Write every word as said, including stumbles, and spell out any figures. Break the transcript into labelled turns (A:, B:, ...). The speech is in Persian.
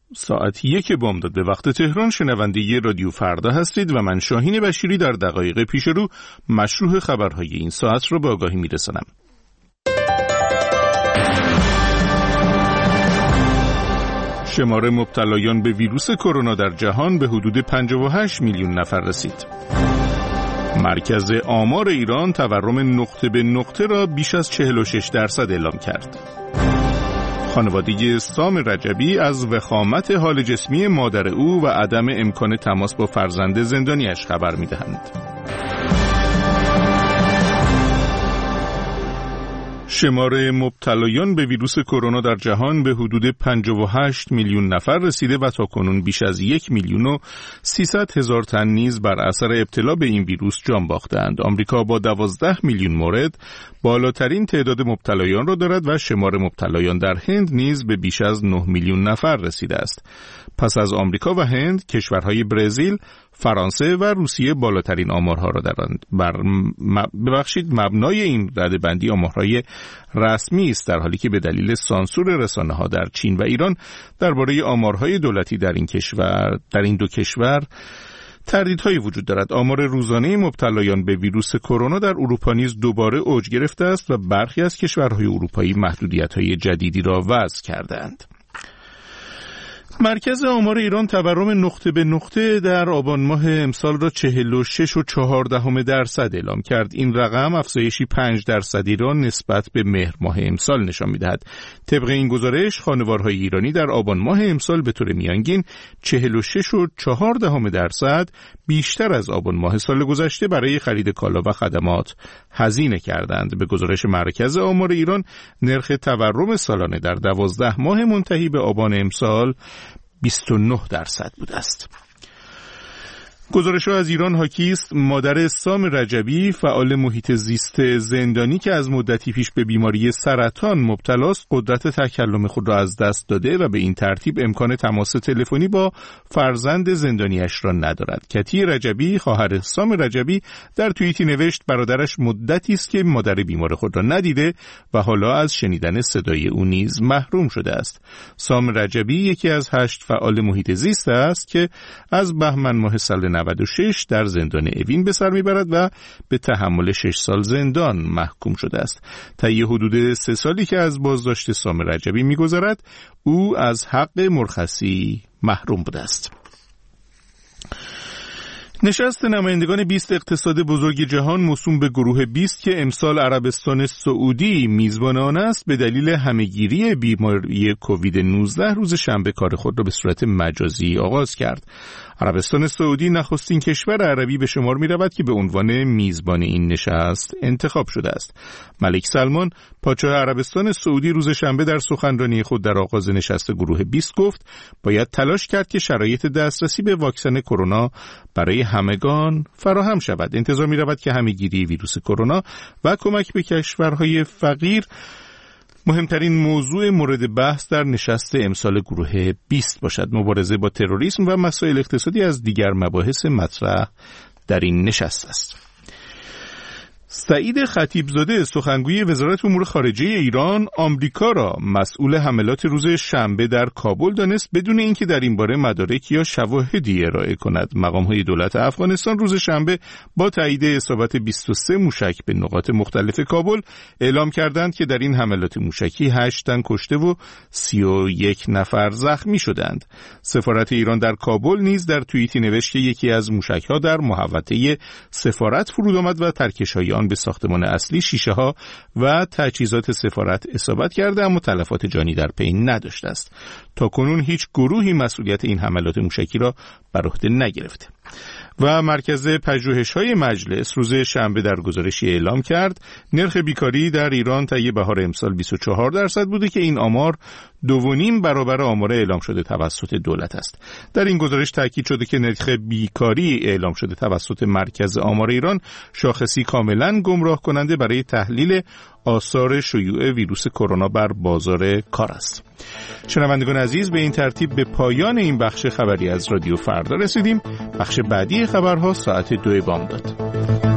A: ساعت یک بامداد به وقت تهران شنونده ی رادیو فردا هستید و من شاهین بشیری در دقایق پیش رو مشروح خبرهای این ساعت رو به آگاهی میرسانم. شمار مبتلایان به ویروس کرونا در جهان به حدود پنجاه و هشت میلیون نفر رسید. مرکز آمار ایران تورم نقطه به نقطه را بیش از چهل و شش درصد اعلام کرد. خانواده سام رجبی از وخامت حال جسمی مادر او و عدم امکان تماس با فرزند زندانیش خبر می‌دهند. شمار مبتلایان به ویروس کرونا در جهان به حدود پنجاه و هشت میلیون نفر رسیده و تاکنون بیش از یک میلیون و سیصد هزار تن نیز بر اثر ابتلا به این ویروس جان باختند. آمریکا با دوازده میلیون مورد بالاترین تعداد مبتلایان را دارد و شمار مبتلایان در هند نیز به بیش از نه میلیون نفر رسیده است. پس از آمریکا و هند، کشورهای برزیل، فرانسه و روسیه بالاترین آمارها را دارند. بر ببخشید مبنای این رده‌بندی آمارهای رسمی است، در حالی که به دلیل سانسور رسانه‌ها در چین و ایران درباره آمارهای دولتی در این کشور در این دو کشور تردیدهایی وجود دارد. آمار روزانه مبتلایان به ویروس کرونا در اروپا نیز دوباره اوج گرفته است و برخی از کشورهای اروپایی محدودیت‌های جدیدی را وضع کردند. مرکز آمار ایران تورم نقطه به نقطه در آبان ماه امسال را چهل و شش و چهار دهم درصد اعلام کرد. این رقم افزایشی پنج درصدی را نسبت به مهر ماه امسال نشان می‌دهد. طبق این گزارش، خانوارهای ایرانی در آبان ماه امسال به طور میانگین چهل و شش و چهار دهم درصد بیشتر از آبان ماه سال گذشته برای خرید کالا و خدمات هزینه کردند. به گزارش مرکز آمار ایران، نرخ تورم سالانه در دوازده ماه منتهی به آبان امسال بیست و نه درصد بوده است. گزارش‌ها از ایران حاکی است مادر سام رجبی، فعال محیط زیست زندانی که از مدتی پیش به بیماری سرطان مبتلا است، قدرت تکلم خود را از دست داده و به این ترتیب امکان تماس تلفنی با فرزند زندانیش را ندارد. کتی رجبی، خواهر سام رجبی، در توییتی نوشت برادرش مدتی است که مادر بیمار خود را ندیده و حالا از شنیدن صدای او نیز محروم شده است. سام رجبی یکی از هشت فعال محیط زیست است که از بهمن ماه سال نود و شش در زندان اوین به سر میبرد و به تحمل شش سال زندان محکوم شده است. طی حدود سه سالی که از بازداشت سام رجبی میگذرد، او از حق مرخصی محروم بوده است. نشست نمایندگان بیست اقتصاد بزرگ جهان موسوم به گروه بیست که امسال عربستان سعودی میزبان آن است، به دلیل همهگیری بیماری کووید نوزده روز شنبه کار خود را به صورت مجازی آغاز کرد. عربستان سعودی نخستین کشور عربی به شمار می رود که به عنوان میزبان این نشست انتخاب شده است. ملک سلمان، پادشاه عربستان سعودی، روز شنبه در سخنرانی خود در آغاز نشست گروه بیست گفت باید تلاش کرد که شرایط دسترسی به واکسن کرونا برای همگان فراهم شود. انتظار می رود که همهگیری ویروس کرونا و کمک به کشورهای فقیر مهمترین موضوع مورد بحث در نشست امسال گروه بیست باشد. مبارزه با تروریسم و مسائل اقتصادی از دیگر مباحث مطرح در این نشست است. سعید خطیبزاده، سخنگوی وزارت امور خارجه ایران، آمریکا را مسئول حملات روز شنبه در کابل دانست بدون اینکه در این باره مدارک یا شواهدی ارائه کند. مقام‌های دولت افغانستان روز شنبه با تایید اصابت بیست و سه موشک به نقاط مختلف کابل اعلام کردند که در این حملات موشکی هشت تن کشته و سی و یک نفر زخمی شدند. سفارت ایران در کابل نیز در توییتی نوشت که یکی از موشک‌ها در محوطه سفارت فرود آمد و ترکش‌های آن به ساختمان اصلی، شیشه ها و تجهیزات سفارت اصابت کرده، اما تلفات جانی در پی نداشته است. تا کنون هیچ گروهی مسئولیت این حملات موشکی را بر عهده نگرفته. و مرکز پژوهش‌های مجلس روز شنبه در گزارشی اعلام کرد نرخ بیکاری در ایران طی بهار امسال بیست و چهار درصد بوده که این آمار دو و نیم برابر آمار اعلام شده توسط دولت است. در این گزارش تاکید شده که نرخ بیکاری اعلام شده توسط مرکز آمار ایران شاخصی کاملا گمراه کننده برای تحلیل آثار شیوع ویروس کرونا بر بازار کار است. شنوندگان عزیز، به این ترتیب به پایان این بخش خبری از رادیو فردا رسیدیم. بخش بعدی خبرها ساعت دو بامداد.